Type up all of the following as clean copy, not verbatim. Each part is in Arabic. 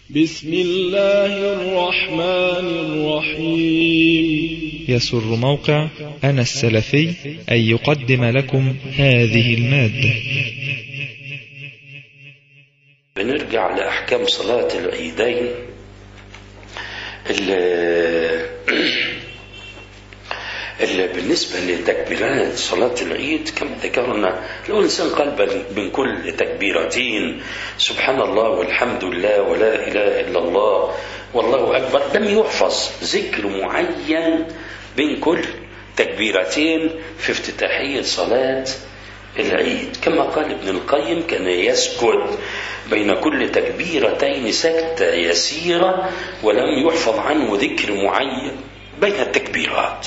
بسم الله الرحمن الرحيم. يسر موقع أنا السلفي أن يقدم لكم هذه المادة. بنرجع لأحكام صلاة العيدين. بالنسبة لتكبيرات صلاة العيد كما ذكرنا، لو الإنسان قال بين كل تكبيرتين سبحان الله والحمد لله ولا إله إلا الله والله أكبر، لم يحفظ ذكر معين بين كل تكبيرتين في افتتاحية صلاة العيد. كما قال ابن القيم: كان يسكت بين كل تكبيرتين سكتة يسيرة، ولم يحفظ عنه ذكر معين بين التكبيرات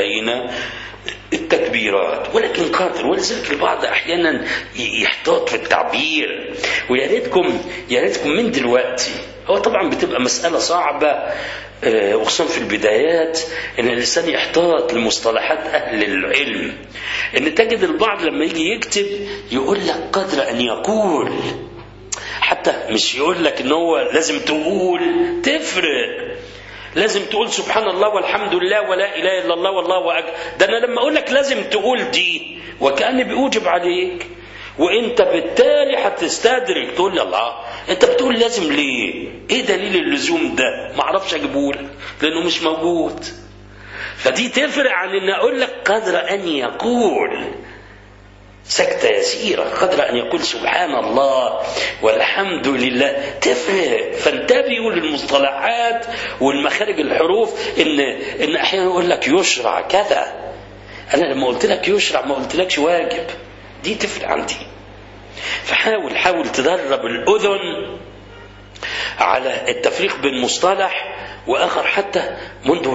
ولكن قادر. ولذلك البعض أحيانا يحتاط في التعبير، ويا ريتكم من دلوقتي. هو طبعا بتبقى مسألة صعبة وخصوصا في البدايات ان الانسان يحتاط لمصطلحات اهل العلم، ان تجد البعض لما يجي يكتب يقول لك قدر ان يقول، حتى مش يقول لك ان هو لازم تقول، تفرق. لازم تقول سبحان الله والحمد لله ولا اله الا الله والله اكبر. ده انا لما اقول لك لازم تقول دي وكأني بيوجب عليك، وانت بالتالي هتستدرك تقول لي الله انت بتقول لازم ليه؟ ايه دليل اللزوم ده؟ ما اعرفش اجيبهولك لانه مش موجود. فدي تفرق عن ان اقول لك قدر ان يقول سكتة يسيرة، قدر أن يقول سبحان الله والحمد لله، تفرق. فانتبهوا للمصطلحات والمخارج الحروف. إن أحيانا يقول لك يشرع كذا، أنا لما قلت لك يشرع ما قلت لكش واجب، دي تفرق عندي. فحاول تدرب الأذن على التفريق بين مصطلح وآخر حتى منذ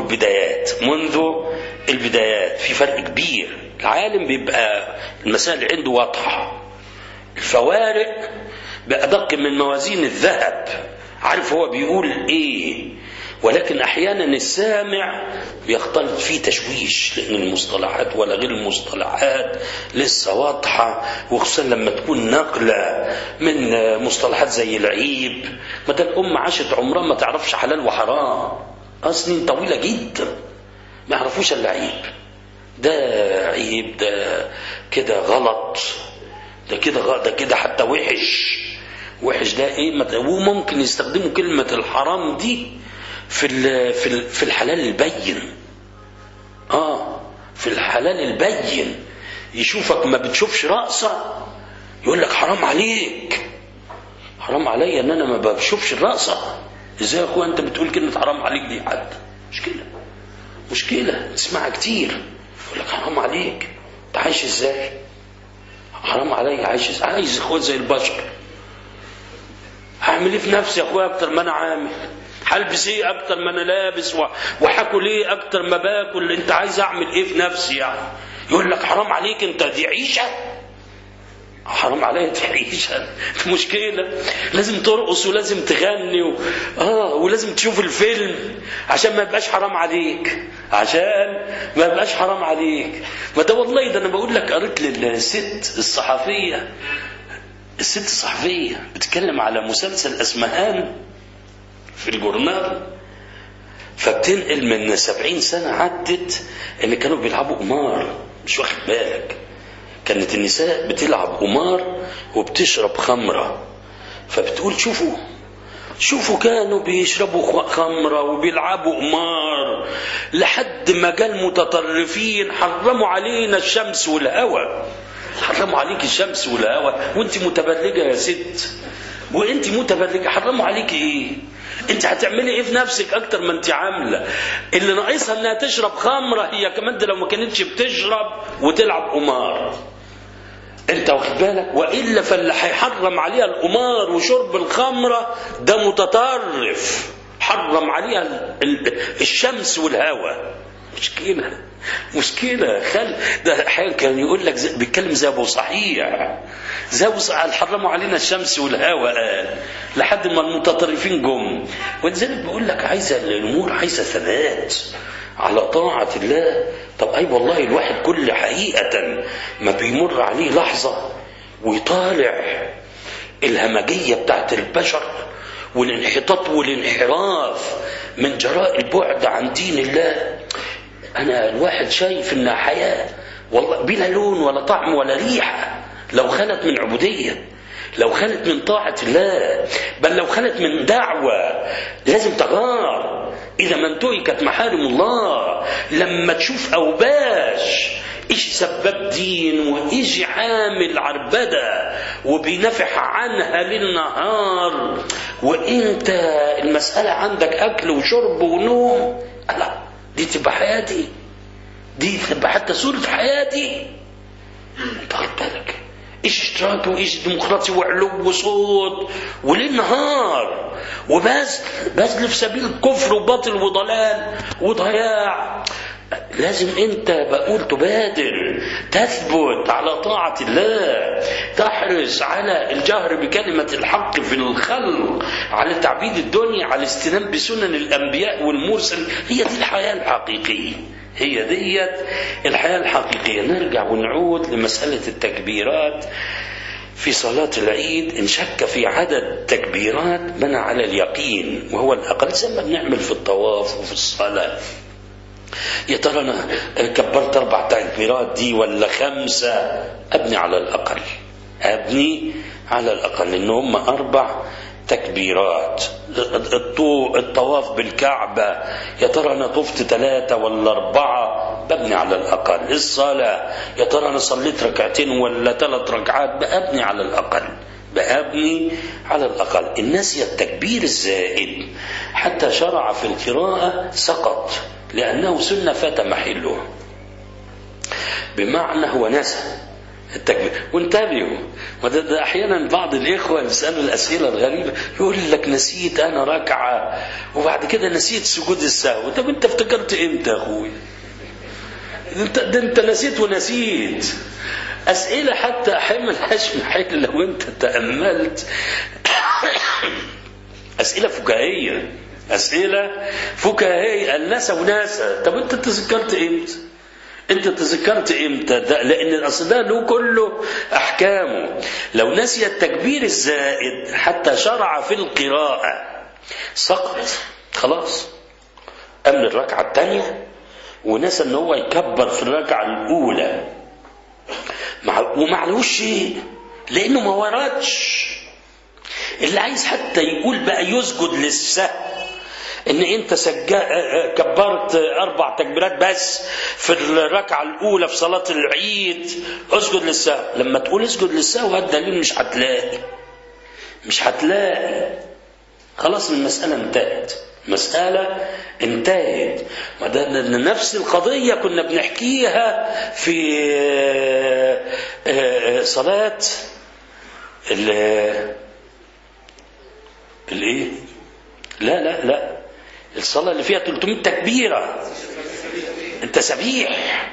البدايات. في فرق كبير. العالم بيبقى المسائل عنده واضحة، الفوارق بأدق من موازين الذهب، عارف هو بيقول ايه. ولكن احيانا السامع بيختلط فيه تشويش، لان المصطلحات ولا غير المصطلحات لسه واضحة، وخصوصا لما تكون نقلة من مصطلحات زي العيب. ما ده الأم عاشت عمرها ما تعرفش حلال وحرام، سنين طويلة جدا ما يعرفوش الا عيب. ده عيب، ده كده غلط، ده كده حتى وحش ده ايه. وممكن يستخدموا كلمة الحرام دي في الحلال البين. في الحلال البين يشوفك ما بتشوفش رأسه يقول لك حرام علي ان انا ما بشوفش الرأسه. ازاي يا اخويا انت بتقول كلمة حرام عليك دي؟ حد مشكلة تسمعها كتير، يقول لك حرام عليك، انت عايش ازاي؟ حرام علي، عايز اخويا زي البشر. هعمل ايه في نفسي يا اخويا اكتر ما انا عامل؟ هلبس ايه اكتر ما انا لابس؟ وهاكل ايه اكتر ما باكل؟ انت عايز اعمل ايه في نفسي يعني؟ يقول لك حرام عليك، انت دي عيشه، حرام عليك تعيش. مشكلة. لازم ترقص ولازم تغني ولازم تشوف الفيلم عشان ما يبقاش حرام عليك، ما ده والله ده انا بقول لك. قريت للست الصحفية بتتكلم على مسلسل اسمهان في الجورنال، فبتنقل من 70 سنة عدت ان كانوا بيلعبوا قمار، مش واخد بالك؟ كانت النساء بتلعب قمار وبتشرب خمرة، فبتقول شوفوا كانوا بيشربوا خمرة وبيلعبوا قمار لحد ما جاء المتطرفين حرموا علينا الشمس والهواء. حرموا عليك الشمس والهواء وانت متبرجة يا ست، وانت متبرجة، حرموا عليك ايه؟ انت هتعملي ايه في نفسك اكتر ما انت عامله؟ اللي ناقصها انها تشرب خمره، هي كمان ده لو ما كانتش بتشرب وتلعب قمار، انت واخد بالك؟ والا فاللي هيحرم عليها القمار وشرب الخمره ده متطرف، حرم عليها الشمس والهواء. مشكله. ده احيانا كان يقول لك بيتكلم زي ابو صحيح حرموا علينا الشمس والهواء لحد ما المتطرفين جم. ولذلك بقول لك الامور عايزه ثبات على طاعه الله. طب والله الواحد كل حقيقه ما بيمر عليه لحظه ويطالع الهمجيه بتاعت البشر والانحطاط والانحراف من جراء البعد عن دين الله. أنا الواحد شايف إنها حياة والله بلا لون ولا طعم ولا ريحة، لو خلت من عبودية، لو خلت من طاعة الله، بل لو خلت من دعوة لازم تغار إذا ما انتهكت محارم الله. لما تشوف أوباش إيش سبب دين وإيش عامل عربدة وبينفح عنها للنهار، وإنت المسألة عندك أكل وشرب ونوم، لا دي تبقى حياتي، دي تبقى حتى صورة حياتي. انت خد بالك ايش اشتراكي وايش ديمقراطي وعلو وصوت وليل نهار وبذل في سبيل الكفر وباطل وضلال وضياع. لازم انت بقول تبادر، تثبت على طاعة الله، تحرص على الجهر بكلمة الحق في الخلق، على تعبيد الدنيا، على الاستنان بسنن الأنبياء والمرسل. هي دي الحياة الحقيقية، هي ديت الحياة الحقيقية. نرجع ونعود لمسألة التكبيرات في صلاة العيد. إن شك في عدد تكبيرات بنى على اليقين وهو الأقل، زي ما بنعمل في الطواف وفي الصلاة. يا ترى أنا كبرت 4 تكبيرات دي ولا 5؟ أبني على الأقل، أبني على الأقل إن هم 4 تكبيرات. الطواف بالكعبة يا ترى أنا طفت 3 ولا 4؟ ببني على الأقل. الصلاة يا ترى أنا صليت 2 ركعتين ولا 3 ركعات؟ بأبني على الأقل، بأبني على الأقل. الناس التكبير الزائد حتى شرع في القراءة سقط لأنه سنة فات محله، بمعنى هو نسى التكبير. وانتبهوا، وده أحيانا بعض الإخوة يسألوا الأسئلة الغريبة، يقول لك نسيت أنا ركعة وبعد كده نسيت سجود السهو. طب أنت افتكرت إمتى يا أخوي؟ أنت نسيت ونسيت. أسئلة حتى أحملهاش محل لو أنت تأملت. أسئلة فكاهية، أسئلة فكاهية، الناس وناسة. طب أنت تذكرت إمتى؟ أنت تذكرت إمتى؟ لأن الأصل ده له كله أحكامه. لو نسي التكبير الزائد حتى شرع في القراءة سقط خلاص. أمن الركعة الثانية ونسى أنه هو يكبر في الركعة الأولى ومعلوش شيء لأنه ما وردش. اللي عايز حتى يقول بقى يسجد للسهو، ان انت كبرت 4 تكبيرات بس في الركعة الاولى في صلاة العيد، اسجد للسهو. لما تقول اسجد للسهو هذا دليل مش هتلاقي خلاص. المسألة انتهت، مسألة انتهت. نفس القضية كنا بنحكيها في صلاة الايه؟ لا الصلاة اللي فيها 300 تكبيرة، انت سبيح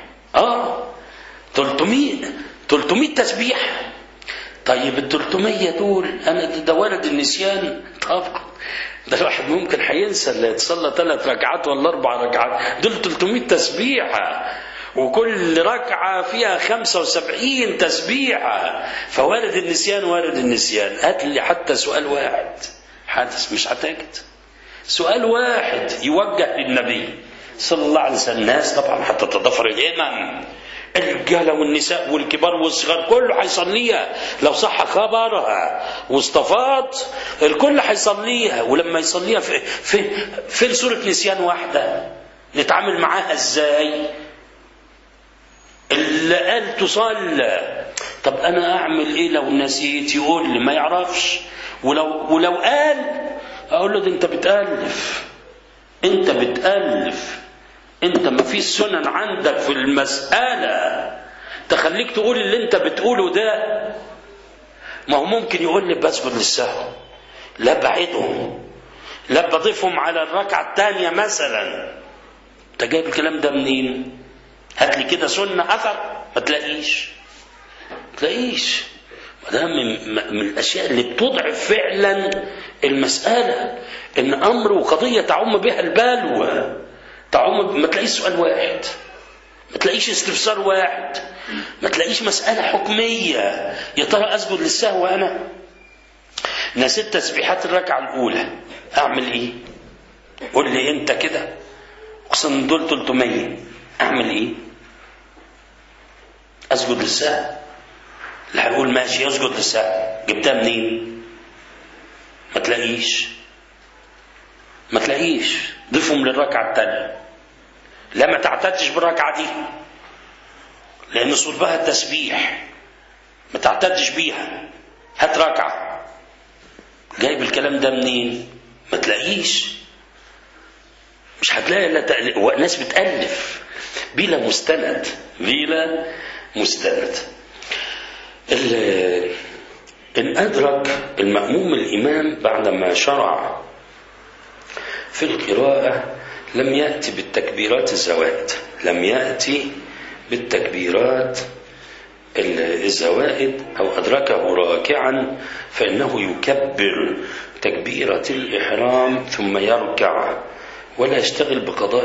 300 تسبيح. طيب ال 300 دول انا ده ورد النسيان طبعا، ده الواحد ممكن هينسى اللي يتصلى 3 ركعات ولا 4 ركعات، دول 300 تسبيحة وكل ركعة فيها 75 تسبيحة، فوارد النسيان وارد النسيان. هات لي حتى سؤال واحد حدث، مش هتجد سؤال واحد يوجه للنبي صلى الله عليه وسلم. الناس طبعا حتى تضفر الإمام، الرجال والنساء والكبار والصغار كله هيصليها لو صح خبرها واستفاض، الكل هيصليها. ولما يصليها في سورة نسيان واحدة نتعامل معاها ازاي؟ اللي قال تصلى، طب انا اعمل ايه لو نسيت؟ يقول لي ما يعرفش. ولو قال اقول له ده انت بتألف، انت ما فيش سنن عندك في المسألة تخليك تقول اللي انت بتقوله ده. ما هو ممكن يقول لي بسجد للسهو، لا بعدهم، لا بضيفهم على الركعة الثانية مثلا. انت جايب الكلام ده منين؟ هات لي كده سنة اثر، ما تلاقيش. ده من الاشياء اللي بتضعف فعلا المسألة، ان امر وقضية تعم بها البلوى، ما تلاقيش سؤال واحد، ما تلاقيش استفسار واحد، ما تلاقيش مسألة حكمية. يا ترى أسجد للسهو أنا؟ نسيت تسبيحات الركعة الأولى، أعمل إيه؟ قول لي أنت كده، أقسم دول 300، أعمل إيه؟ أسجد للسهو؟ لا، هقول ماشي أسجد للسهو. جبتها منين؟ ما تلاقيش. ضيفهم للركعة الثانية. لا، ما تعتدش بالركعة دي لأن صلبها التسبيح، ما تعتدش بيها. هات ركعة. جايب الكلام ده منين؟ ما تلاقيش. مش هتلاقي إلا ناس بتألف بلا مستند. إن أدرك المأموم الإمام بعدما شرع في القراءة لم يأتي بالتكبيرات الزوائد، أو أدركه راكعا فإنه يكبر تكبيرة الإحرام ثم يركع، ولا يشتغل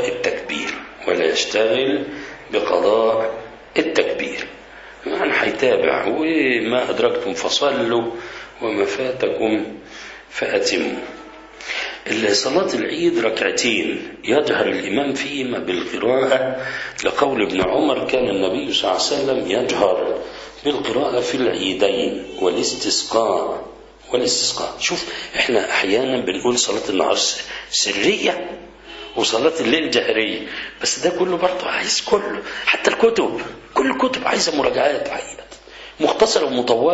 بقضاء التكبير. يعني هيتابع، وما أدركتم فصلوا وما فاتكم فأتموا. صلاة العيد ركعتين يجهر الإمام فيهما بالقراءة، لقول ابن عمر كان النبي صلى الله عليه وسلم يجهر بالقراءة في العيدين والاستسقاء. شوف، احنا أحيانا بنقول صلاة النهار سرية وصلاة الليل جهرية، بس ده كله برضه عايز كله، حتى كل الكتب عايزة مراجعات حقيقة، مختصرة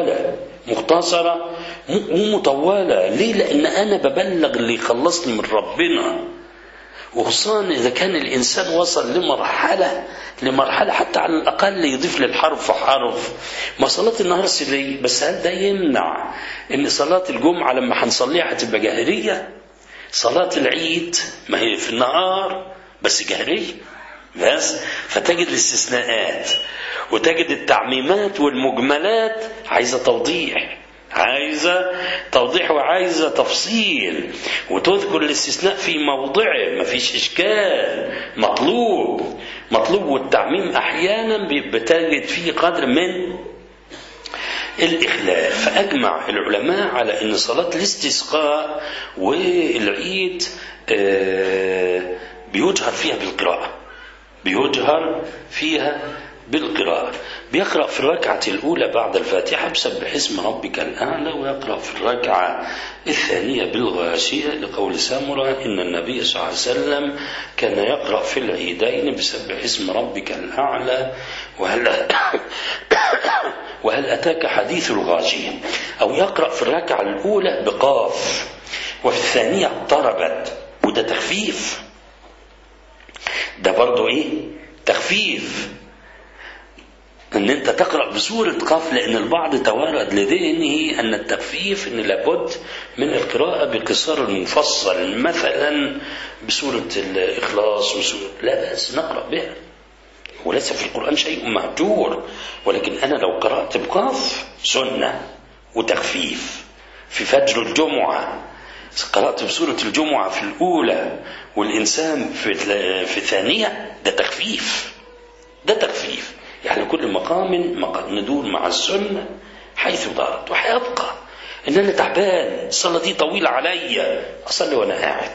ومطولة. ليه؟ لأن أنا ببلغ اللي يخلصني من ربنا، وخصوصا إذا كان الإنسان وصل لمرحلة حتى على الأقل يضيف للحرف حرف. ما صلاة النهار سرية، بس هل ده يمنع إن صلاة الجمعة لما هنصليها هتبقى جاهرية؟ صلاة العيد ما هي في النهار بس جاهرية بس. فتجد الاستثناءات وتجد التعميمات والمجملات عايزة توضيح وعايزة تفصيل، وتذكر الاستثناء في موضعه، ما فيش إشكال، مطلوب. والتعميم أحيانا بتجد فيه قدر من الإخلال. فأجمع العلماء على أن صلاة الاستسقاء والعيد بيجهر فيها بالقراءة. بيقرأ في الركعة الأولى بعد الفاتحة بسبح اسم ربك الأعلى، ويقرأ في الركعة الثانية بالغاشية، لقول سامرة إن النبي صلى الله عليه وسلم كان يقرأ في العيدين بسبح اسم ربك الأعلى وهل أتاك حديث الغاشية، أو يقرأ في الركعة الأولى بقاف وفي الثانية اضطربت، وده تخفيف. ده برضو تخفيف، ان انت تقرأ بسورة قاف، لان البعض توارد لذهنه ان التخفيف ان لابد من القراءة بقصار المفصل، مثلا بسورة الإخلاص لا بأس نقرأ بها، وليس في القرآن شيء مهجور. ولكن أنا لو قرأت بقاف سنة وتخفيف. في فجر الجمعة قرأت بسورة الجمعة في الأولى والإنسان في الثانية، ده تخفيف. يعني كل مقام ندور مع السنة حيث دارت. وحيبقى إن أنا تعبان، الصلاة دي طويلة علي، أصلي وأنا قاعد،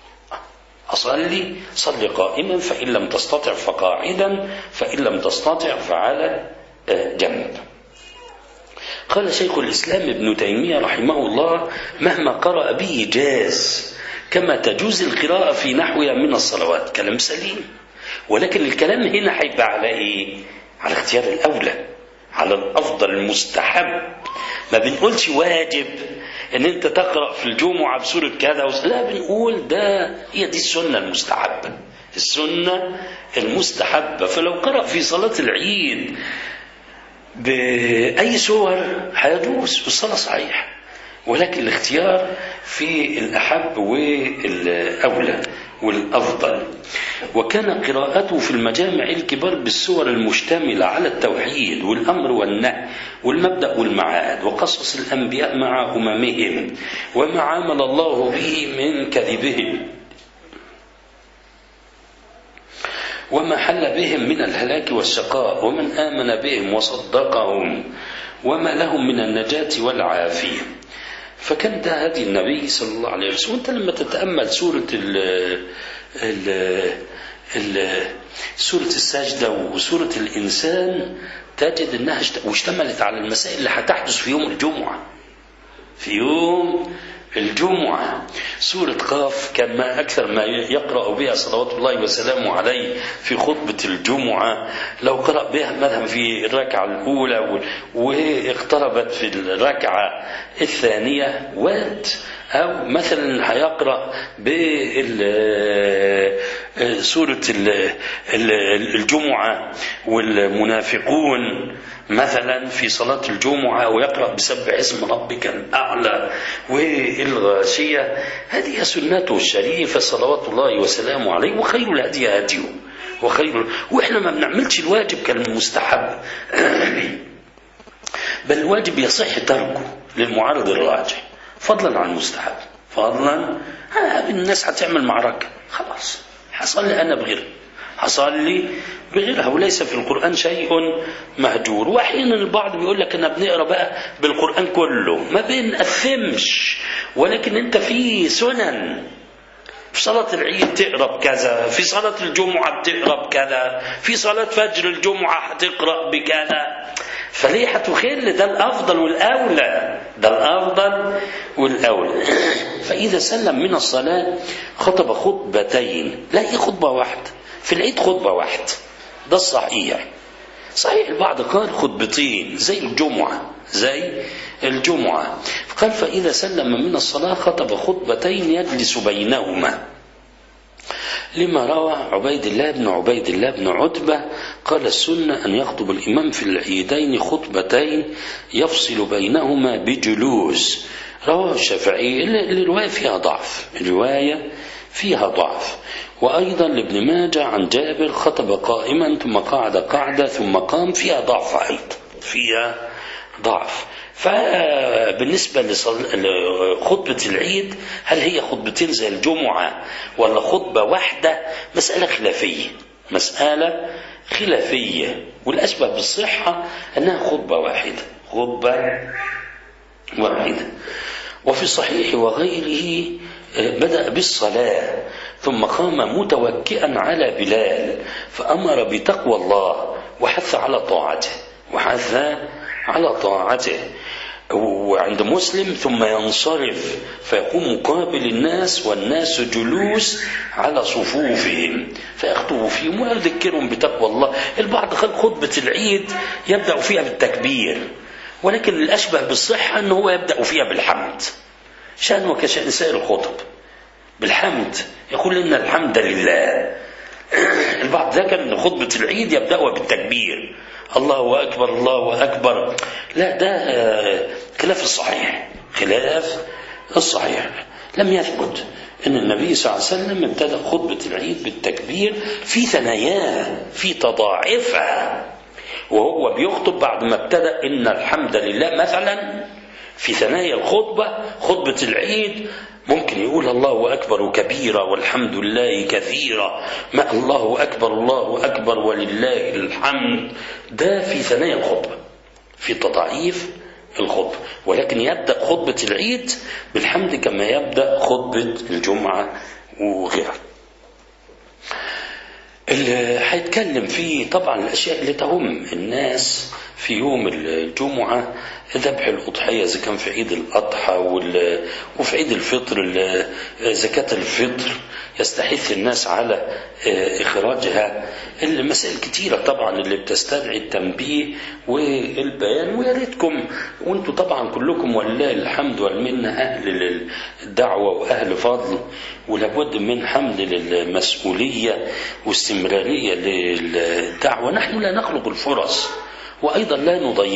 صلي قائما، فإن لم تستطع فقاعدا، فإن لم تستطع فعلى جنب. قال شيخ الإسلام ابن تيمية رحمه الله: مهما قرأ به جاز، كما تجوز القراءة في نحوها من الصلوات. كلام سليم، ولكن الكلام هنا هيبقى على على اختيار الأولى، على الأفضل المستحب. ما بنقولش واجب ان انت تقرأ في الجمعة بسورة كذا لا، بنقول هي دي السنة المستحبة. فلو قرأ في صلاة العيد بأي سور هيجوز، والصلاة صحيحة، ولكن الاختيار في الأحب والأولى والأفضل. وكان قراءته في المجامع الكبار بالسور المشتملة على التوحيد والأمر والنهي والمبدأ والمعاد وقصص الأنبياء مع أممهم وما عامل الله به من كذبهم وما حل بهم من الهلاك والشقاء ومن آمن بهم وصدقهم وما لهم من النجاة والعافية. فكان ده هدي النبي صلى الله عليه وسلم. وانت لما تتأمل سورة السجدة وسورة الإنسان تجد أنها اشتملت على المسائل اللي هتحدث في يوم الجمعة. في يوم الجمعة سورة قاف كان ما أكثر ما يقرأ بها صلوات الله وسلامه عليه في خطبة الجمعة. لو قرأ بها مثلا في الركعة الأولى واقتربت في الركعة الثانية واد، أو مثلا هيقرأ بسورة الجمعة والمنافقون مثلا في صلاة الجمعة، ويقرأ بسبح اسم ربك الأعلى والغاشية. هذه سنته الشريفة صلوات الله وسلامه عليه، وخير الهدي هديه وإحنا ما بنعملش الواجب كالمستحب بل الواجب يصح تركه للمعارض الراجح فضلا عن المستحب. فضلا الناس هتعمل معركة خلاص حصل أنا بغير حصل لي بغيرها، وليس في القرآن شيء مهجور. وأحيانا البعض بيقول لك أنا بنقرأ بقى بالقرآن كله، ما بنقسمش، ولكن أنت في سنن في صلاة العيد تقرأ بكذا، في صلاة الجمعة بتقرأ بكذا، في صلاة فجر الجمعة هتقرأ بكذا، فليه هتخل؟ ده الأفضل والأولى، ده الأفضل والأولى. فإذا سلم من الصلاة خطب خطبتين، لا هي خطبة واحدة في العيد، خطبة واحدة، ده الصحيح. صحيح البعض قال خطبتين زي الجمعة، قال فإذا سلم من الصلاة خطب خطبتين يجلس بينهما، لما روى عبيد الله بن عتبة قال السنة أن يخطب الإمام في العيدين خطبتين يفصل بينهما بجلوس. رواه الشافعي. الرواية فيها ضعف. وأيضا لابن ماجه عن جابر خطب قائما ثم قعد قعدة ثم قام، فيها ضعف أيضا، فيها ضعف. فبالنسبة لخطبة العيد هل هي خطبتين زي الجمعة ولا خطبة واحدة؟ مسألة خلافية، والأسباب بالصحة أنها خطبة واحدة. وفي الصحيح وغيره بدأ بالصلاة ثم قام متوكئا على بلال فأمر بتقوى الله وحث على طاعته. وعند مسلم ثم ينصرف فيقوم مقابل الناس والناس جلوس على صفوفهم فيخطب فيهم ويذكرهم بتقوى الله. البعض قال خطبة العيد يبدأ فيها بالتكبير، ولكن الأشبه بالصحة أنه هو يبدأ فيها بالحمد، شأن وكشأن سائر الخطب، بالحمد، يقول إن الحمد لله. البعض ذكر أن خطبة العيد يبدأ بالتكبير، الله أكبر. لا، ده خلاف الصحيح. لم يثبت أن النبي صلى الله عليه وسلم ابتدأ خطبة العيد بالتكبير في ثناياه، في تضاعفها، وهو بيخطب بعد ما ابتدأ إن الحمد لله مثلا في ثنايا خطبة العيد ممكن يقول الله أكبر كبيرا والحمد لله كثيرا، ما الله أكبر ولله الحمد. ده في ثنايا الخطبة، في تضعيف الخطبة، ولكن يبدأ خطبة العيد بالحمد كما يبدأ خطبة الجمعة وغيرها. اللي هيتكلم فيه طبعا الأشياء اللي تهم الناس في يوم الجمعة، ذبح الأضحية إذا كان في عيد الأضحى، وفي عيد الفطر زكاة الفطر يستحث الناس على إخراجها. المسائل كتيرة طبعا اللي بتستدعي التنبيه والبيان، ويا ريتكم وانتم طبعا كلكم ولله الحمد والمنة أهل الدعوة وأهل فضل، ولابد من حمل المسؤولية واستمرارية للدعوة. نحن لا نخلق الفرص وأيضا لا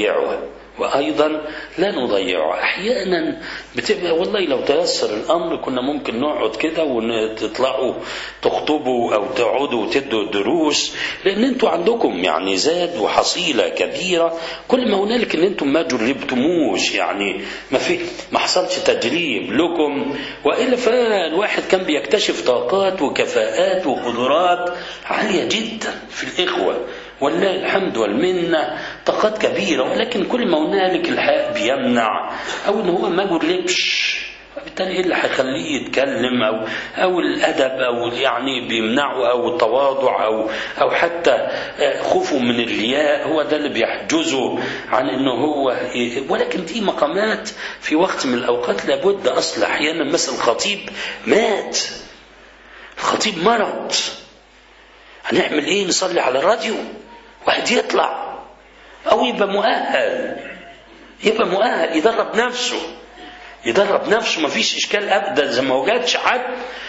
نضيعها. أحيانا بتبقى والله لو تيسر الأمر كنا ممكن نقعد كده وتطلعوا تخطبوا أو تقعدوا وتدوا دروس، لأن أنتوا عندكم يعني زاد وحصيلة كبيرة. كل ما هنالك أن أنتم ما جربتموش، يعني ما حصلش تجريب لكم، وإلا فالواحد كان بيكتشف طاقات وكفاءات وقدرات عالية جدا في الإخوة ولله الحمد والمنة طاقات كبيرة، ولكن كل ما هنالك الحق بيمنع أو إن هو ما يقولكش، بالتالي إيه اللي هيخليه يتكلم أو الأدب أو يعني بيمنعه أو التواضع أو حتى خوفه من الرياء، هو ده اللي بيحجزه عن إنه هو. ولكن دي مقامات في وقت من الأوقات لابد أصل أحيانا. مثل الخطيب مات، الخطيب مرض، هنعمل إيه؟ نصلي على الراديو واحد يطلع أو يبقى مؤهل يدرب نفسه ما فيش إشكال أبدا. إذا ما وجدش حد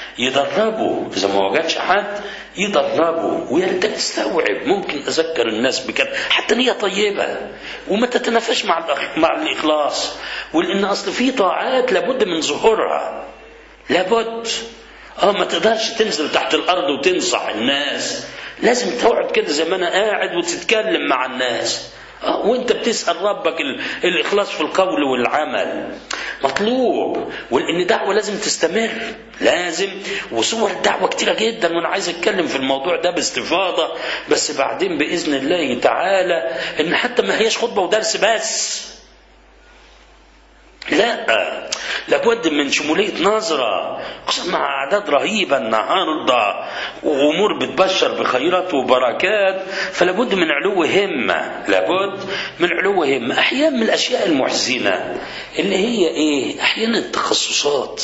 يدربه ويا ريت تستوعب. ممكن أذكر الناس بكده حتى نية طيبة وما تتنافش مع الإخلاص، ولأن أصل في طاعات لابد من ظهورها، لابد ما تقدرش تنزل تحت الأرض وتنصح الناس، لازم تقعد كده زي ما أنا قاعد وتتكلم مع الناس وانت بتسأل ربك. الإخلاص في القول والعمل مطلوب، ولأن دعوة لازم تستمر، لازم. وصور الدعوة كتيرة جدا، وأنا عايز أتكلم في الموضوع ده باستفاضة، بس بعدين بإذن الله تعالى إن حتى ما هيش خطبة ودرس بس، لا، لابد من شمولية نظرة، خصوصا مع أعداد رهيبة النهاردة وأمور بتبشر بخيرات وبركات، فلابد من علو همة، أحيانا من الأشياء المحزنة اللي هي إيه؟ أحيانا التخصصات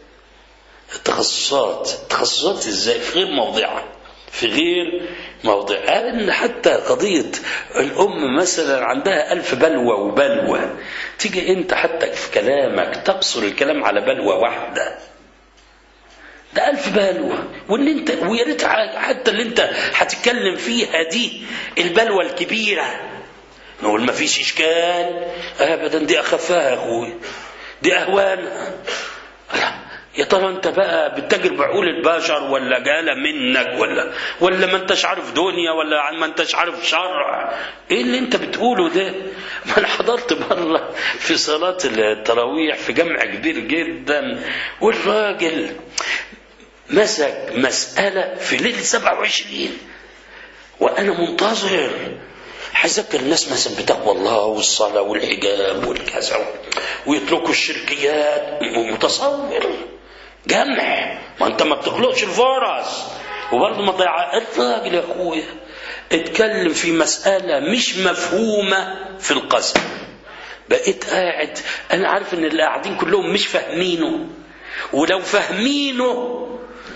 إزاي في غير موضعها، أن حتى قضية الأم مثلا عندها 1000 بلوى تيجي أنت حتى في كلامك تقصر الكلام على بلوى واحدة، ده 1000 بلوى، وإن أنت ويا ريت حتى اللي أنت هتتكلم فيها دي البلوى الكبيرة نقول ما فيش إشكال أبدا، دي أخفها يا أخوي، دي أهوانها. يا ترى انت بقى بتتاجر بعقول البشر ولا جالة منك ولا ما انتش عارف دنيا ولا ما انتش عارف شرع؟ ايه اللي انت بتقوله ده؟ ما انا حضرت مرة في صلاة التراويح في جمع كبير جدا، والراجل مسك مسألة في ليلة 27 وانا منتظر هيذكر الناس مثلا بتقوى الله والصلاة والحجاب والكذا ويتركوا الشركيات، متصور جمع، ما انت ما بتخلقش الفرص وبرضه ما ضيع. الراجل يا اخويا اتكلم في مسألة مش مفهومة في القسم، بقيت قاعد انا عارف ان اللي قاعدين كلهم مش فاهمينه، ولو فاهمينه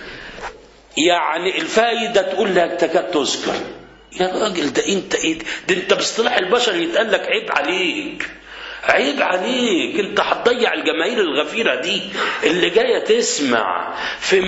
يعني الفايدة تقول لك تكاد تذكر. يا راجل ده انت ايه ده؟ انت باصطلاح البشر يتقال لك عيب عليك، انت هتضيع الجماهير الغفيرة دي اللي جاية تسمع في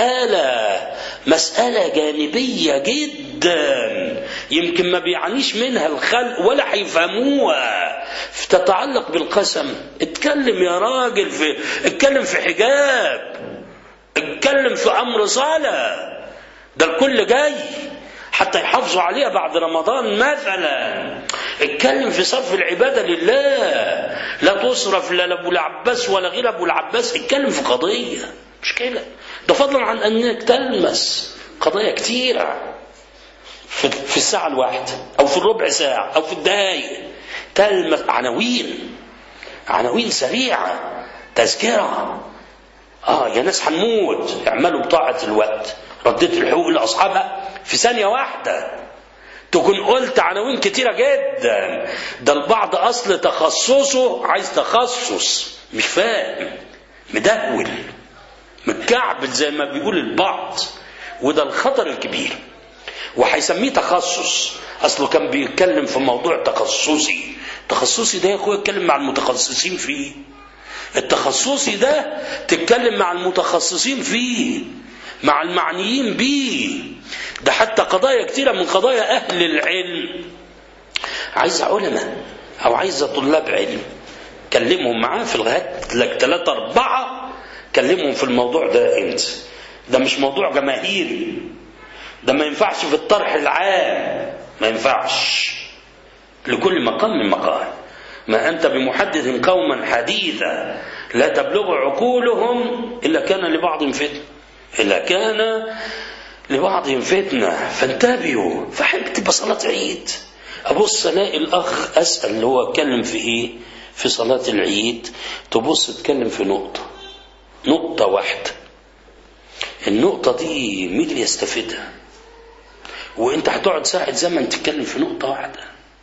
مسألة جانبية جدا يمكن ما بيعنيش منها الخلق ولا هيفهموها، تتعلق بالقسم. اتكلم يا راجل اتكلم في حجاب، اتكلم في أمر صلاة، ده الكل جاي حتى يحافظوا عليها بعد رمضان مثلا. اتكلم في صرف العبادة لله، لا تصرف لا أبو العباس ولا غير أبو العباس، اتكلم في قضية مشكلة، ده فضلا عن أنك تلمس قضايا كتيرة في الساعة الواحدة أو في الربع ساعة أو في الدقايق، تلمس عناوين سريعة، تذكرة. يا ناس هنموت، اعملوا بطاعة الوقت، رديت الحقوق لأصحابها في ثانية واحدة، تكون قلت عناوين كتيرة جدا. ده البعض أصل تخصصه عايز تخصص مش فاهم، مدهول متكعبل زي ما بيقول البعض، وده الخطر الكبير، وهيسميه تخصص. أصله كان بيتكلم في موضوع تخصصي ده يا أخويا اتكلم مع المتخصصين فيه، التخصصي ده تتكلم مع المتخصصين فيه، مع المعنيين به. ده حتى قضايا كتيرة من قضايا أهل العلم عايز علماء أو عايز طلاب علم، كلمهم معاه في الغهات لك 3-4 كلمهم في الموضوع ده. انت ده مش موضوع جماهيري، ده ما ينفعش في الطرح العام، ما ينفعش، لكل مقام من مقام. ما أنت بمحدث قوما حديثا لا تبلغ عقولهم إلا كان لبعض فتنة، إلا كان لبعضهم فتنة فانتبهوا. فحب تبقى صلاة عيد، أبص ألاقي الأخ أسأل اللي هو اتكلم في إيه في صلاة العيد، تبص تتكلم في نقطة واحدة. النقطة دي مين اللي يستفيدها؟ وانت هتقعد ساعة زمن تتكلم في نقطة واحدة؟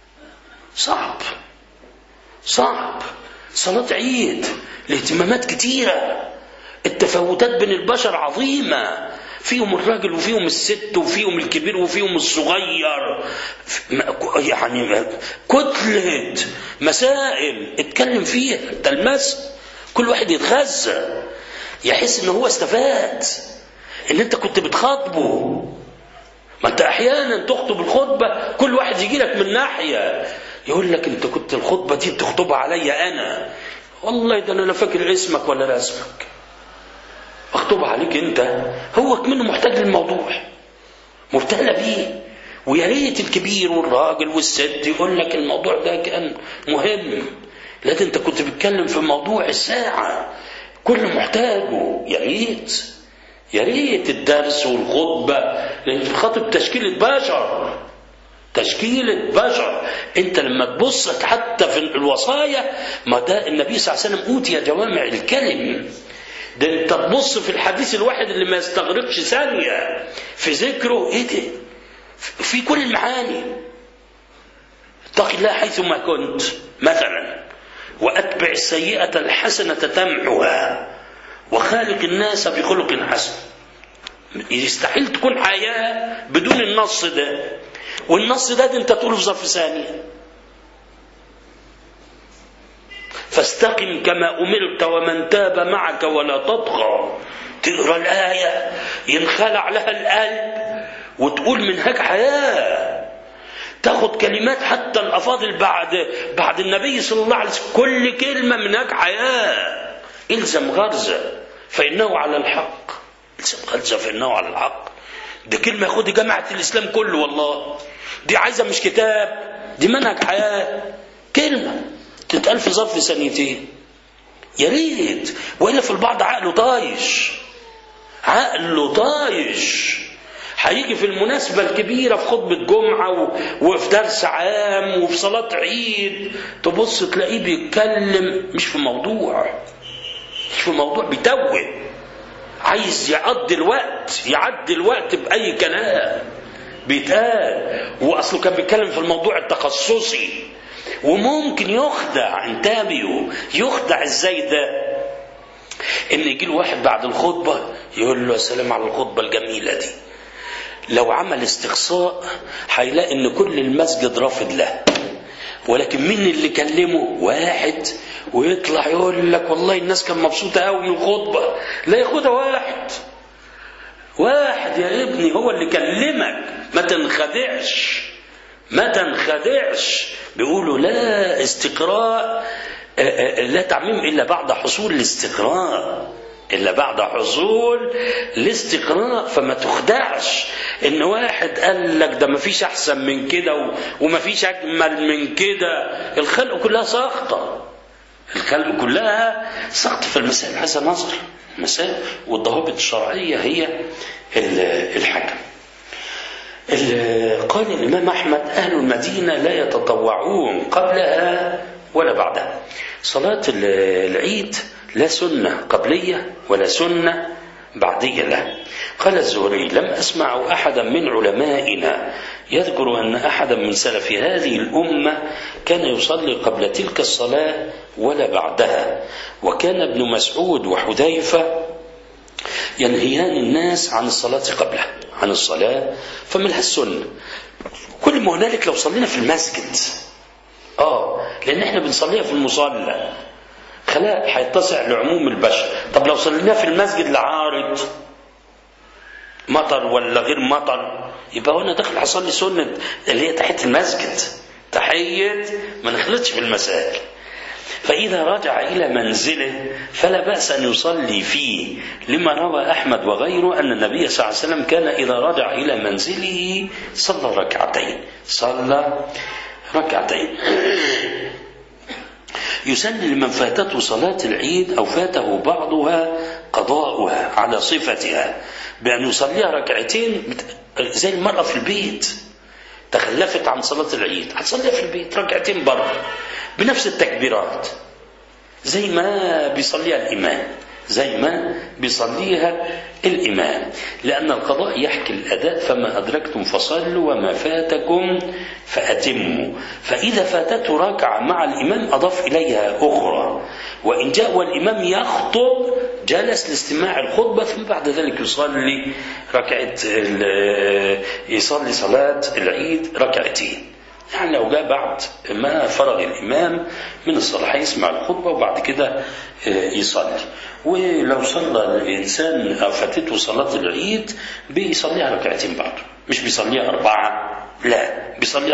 صعب. صلاة عيد الاهتمامات كتيرة، التفاوتات بين البشر عظيمة، فيهم الراجل وفيهم الست وفيهم الكبير وفيهم الصغير، يعني كتلة مسائل اتكلم فيها تلمس، كل واحد يتغذى يحس ان هو استفاد، ان انت كنت بتخاطبه. ما انت احيانا تخطب الخطبة كل واحد يجي لك من ناحية يقول لك انت كنت الخطبة دي بتخطبها عليا انا، والله ده انا لا فاكر اسمك ولا رسمك، اخطبها عليك انت. هو منه محتاج للموضوع، مبتلى بيه، ويا ريت الكبير والراجل والست يقول لك الموضوع ده كان مهم، لكن انت كنت بتتكلم في موضوع الساعة كل محتاجه. يا ريت الدرس والخطبة، لأن الخطب تشكيلة بشر. انت لما تبص حتى في الوصايا، ما ده النبي صلى الله عليه وسلم أوتي جوامع الكلم، ده انت تبص في الحديث الواحد اللي ما يستغرقش ثانية في ذكره، ايه ده في كل المعاني. اتق الله حيثما كنت مثلا، وأتبع السيئة الحسنة تمحها، وخالق الناس بخلق حسن. يستحيل تكون حياة بدون النص ده، والنص ده انت تقوله في ظرف ثانية. فاستقم كما أمرت ومن تاب معك ولا تطغى. تقرأ الآية ينخلع لها القلب وتقول منهج حياة، تاخد كلمات حتى الأفاضل بعد النبي صلى الله عليه وسلم، كل كلمة منهج حياة. إلزم غرزة فإنه على الحق، دي كلمة ياخدها جماعة الإسلام كله، والله دي عايزة مش كتاب، دي منهج حياة، كلمة تتقال في ظرف ثانيتين. يا ريت، وإلا في البعض عقله طايش، هيجي في المناسبة الكبيرة في خطبة جمعة وفي درس عام وفي صلاة عيد، تبص تلاقيه بيتكلم مش في موضوع، بيتوه، عايز يعدي الوقت بأي كلام بيتقال، وأصله كان بيتكلم في الموضوع التخصصي، وممكن يخدع ازاي ده؟ ان يجي له واحد بعد الخطبة يقول له السلام على الخطبة الجميلة دي، لو عمل استقصاء هيلاقي ان كل المسجد رافض له، ولكن مين اللي كلمه؟ واحد، ويطلع يقول لك والله الناس كان مبسوطة قوي من الخطبة. لا ياخدها واحد يا ابني هو اللي كلمك، ما تنخدعش. بيقولوا لا استقراء، لا تعميم إلا بعد حصول الاستقراء، فما تخدعش ان واحد قال لك ده ما فيش احسن من كده وما فيش اجمل من كده. الخلق كلها سقط في المسائل. هذا نظر المسائل والضوابط الشرعية هي الحكم. قال الإمام أحمد أهل المدينة لا يتطوعون قبلها ولا بعدها. صلاة العيد لا سنة قبلية ولا سنة بعدية له. قال الزهري لم أسمع أحدا من علمائنا يذكر أن أحدا من سلف هذه الأمة كان يصلي قبل تلك الصلاة ولا بعدها. وكان ابن مسعود وحذيفة ينهيان الناس عن الصلاة قبلها، عن الصلاة فمنها السنة. كل ما هنالك لو صلينا في المسجد لأن احنا بنصليها في المصلى خلاء هيتسع لعموم البشر. طب لو صلينا في المسجد لعارض مطر ولا غير مطر، يبقى وانا داخل هصلي سنة اللي هي تحية المسجد، ما نخلطش في المسائل. فإذا رجع إلى منزله فلا بأس أن يصلي فيه، لما روى أحمد وغيره أن النبي صلى الله عليه وسلم كان إذا رجع إلى منزله صلى ركعتين. يسن لمن فاتته صلاة العيد أو فاته بعضها قضاؤها على صفتها بأن يصليها ركعتين زي المرأة في البيت تخلفت عن صلاة العيد، هتصليها في البيت ركعتين برضه بنفس التكبيرات زي ما بيصليها الإمام، زي ما بيصليها الإمام، لأن القضاء يحكي الأداء، فما أدركتم فصلوا وما فاتكم فأتموا. فإذا فاتته ركعة مع الإمام أضاف إليها أخرى، وإن جاء والإمام يخطب جلس لاستماع الخطبة، ثم بعد ذلك يصلي صلاة العيد ركعتين. يعني لو جاء بعد ما فرغ الإمام من الصلاة يسمع الخطبة وبعد كده يصلي. ولو صلى الإنسان فاتته صلاة العيد بيصليها ركعتين بعد، مش بيصليها 4، لا بيصليها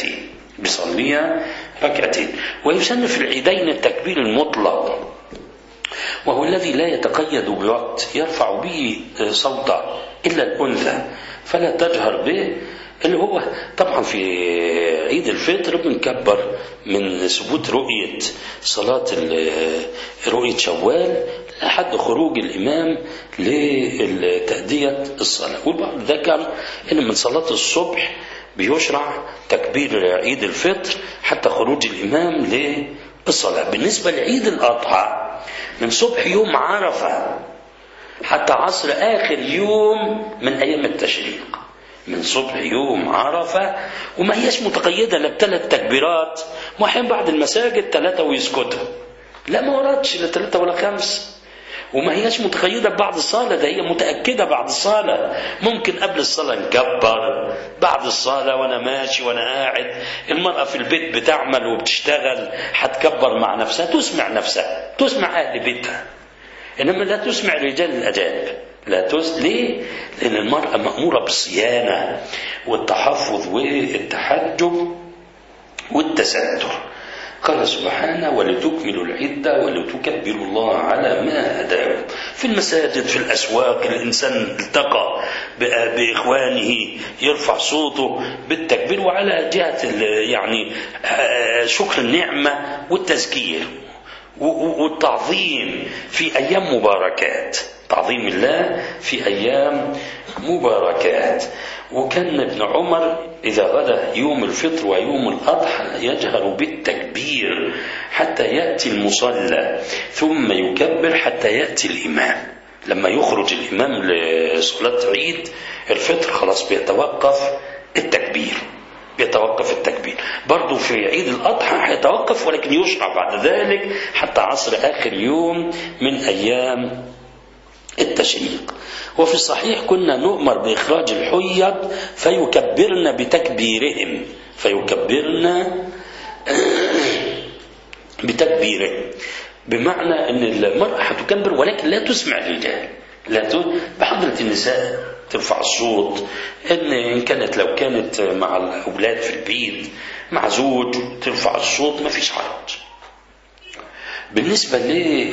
ركعتين. ويسن في العيدين التكبير المطلق، وهو الذي لا يتقيد بوقت يرفع به صوته إلا الأنثى فلا تجهر به، اللي هو طبعا في عيد الفطر بنكبر من ثبوت رؤية صلاة رؤية شوال لحد خروج الإمام لتأدية الصلاة. والبعض ذكر إن من صلاة الصبح بيشرع تكبير عيد الفطر حتى خروج الإمام للصلاة. بالنسبة لعيد الأضحى من صبح يوم عرفة حتى عصر آخر يوم من أيام التشريق، من صبح يوم عرفة، وما هيش متقيدة لا ب3 تكبيرات، وأحيانا بعض المساجد 3 ويسكتوا، لا ما وردش لا 3 ولا 5، وما هيش متقيدة ببعض الصلاة، ده هي متأكدة بعد الصلاة. ممكن قبل الصلاة نكبر، بعد الصلاة وأنا ماشي وأنا قاعد، المرأة في البيت بتعمل وبتشتغل هتكبر مع نفسها، تسمع نفسها، تسمع أهل بيتها، إنما لا تسمع رجال الأجانب. ليه؟ لأن المرأة مأمورة بالصيانة والتحفظ والتحجب والتستر. قال سبحانه: ولتكملوا العدة ولتكبروا الله على ما هداكم. في المساجد، في الأسواق، الإنسان التقى بإخوانه يرفع صوته بالتكبير، وعلى جهة يعني شكر النعمة والتذكير والتعظيم في أيام مباركات، تعظيم الله في أيام مباركات. وكان ابن عمر إذا غدا يوم الفطر ويوم الأضحى يجهر بالتكبير حتى يأتي المصلى، ثم يكبر حتى يأتي الإمام. لما يخرج الإمام لصلاة عيد الفطر خلاص بيتوقف التكبير، برضو في عيد الأضحى هيتوقف، ولكن يشرع بعد ذلك حتى عصر آخر يوم من أيام التشريق. وفي الصحيح كنا نؤمر بإخراج الحيض فيكبرن بتكبيرهم، بمعنى أن المرأة هتكبر ولكن لا تسمع الرجال، بحضرة النساء ترفع الصوت، إن كانت لو كانت مع الأولاد في البيت مع زوج ترفع الصوت، ما فيش حرج. بالنسبة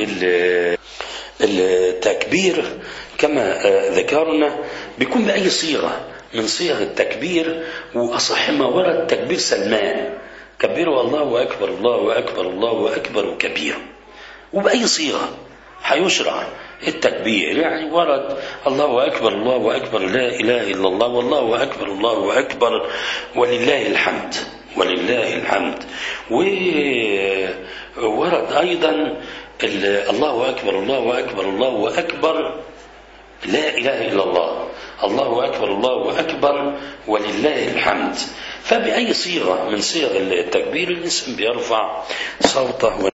للتكبير كما ذكرنا بيكون بأي صيغة من صيغ التكبير، وأصح ما ورد تكبير سلمان: كبروا الله أكبر الله أكبر الله أكبر كبير. وبأي صيغة هيشرع التكبير، يعني ورد الله أكبر الله أكبر لا إله إلا الله والله أكبر الله أكبر ولله الحمد. وورد أيضا الله أكبر الله أكبر الله أكبر لا إله إلا الله، الله أكبر الله أكبر ولله الحمد. فبأي صيغة من صيغ التكبير الإنسان بيرفع صوته